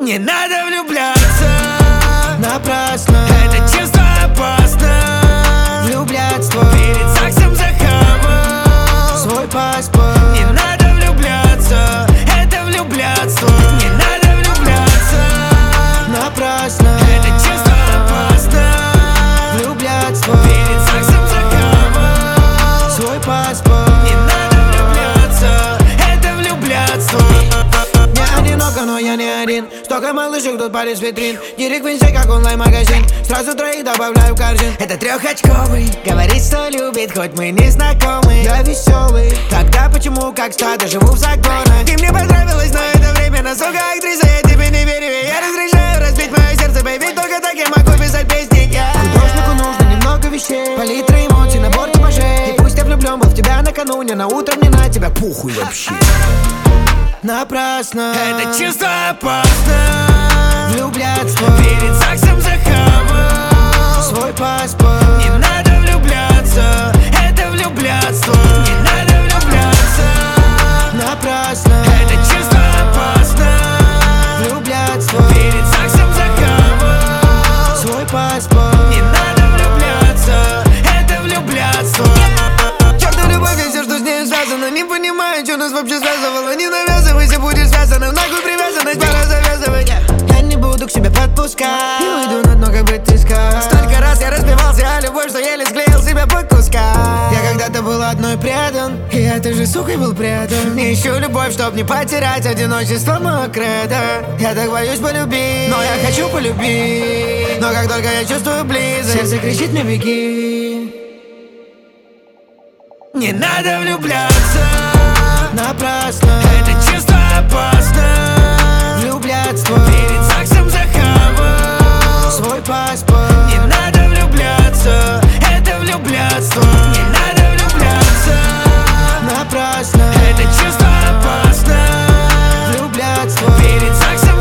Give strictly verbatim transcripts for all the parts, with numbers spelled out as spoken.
Не надо влюбляться напрасно, это чувство опасно. влюбляться Перед ЗАГСом захавал свой паспорт. Не надо влюбляться, это влюбляться. Не надо влюбляться Напрасно, это чувство опасно. влюбляться Перед ЗАГСом захавал свой паспорт. Не надо влюбляться, это влюбляться. Не одиноко, но я не один. Столько малышек тут пали с витрин. Директ в инсте, как онлайн-магазин. Сразу троих добавляю в корзин. Это трехочковый, говорит, что любит, хоть мы не знакомы. Я веселый, Тогда почему, как стадо, живу в загонах? Ты мне понравилась, но это время, сука, актриса, я тебе не верю. И я разрешаю разбить мое сердце, бэйби, только так я могу писать песни. Я художнику нужно немного вещей, палитра эмоций, набор типажей. И пусть я влюблен был в тебя накануне, на утро мне на тебя пухуй вообще. Напрасно, Это чувство опасно. влюбляться Перед ЗАГСом захавал свой паспорт. Не надо влюбляться, это влюбляться. Не надо влюбляться, Напрасно, это чувство опасно. влюбляться Перед ЗАГСом захавал свой паспорт. Не надо влюбляться, это влюбляться. Чёртова любовь и все, что с ней связано. Не понимаю, что нас вообще связывало. Не навязывайся, будешь связана. Нахуй привязанность, пора завязывать. Я не буду к себе подпускать, и уйду на дно, как бы ты сказал. Столько раз я разбивался о любовь, что еле склеил себя по кускам. Я когда-то был одной предан, и этой же сукой был предан. Не ищу любовь, чтоб не потерять одиночество мокрое, да. Я так боюсь полюбить, но я хочу полюбить. Но как только я чувствую близость, сердце кричит мне беги. Не надо влюбляться, Напрасно, это чувство опасно. влюбляться Перед ЗАГСом захавал свой паспорт. Не надо влюбляться, это влюбляться. Не надо влюбляться, Напрасно, это чувство опасно. влюбляться Перед ЗАГСом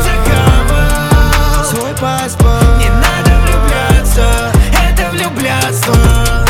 захавал свой паспорт. Не надо влюбляться, это влюбляться.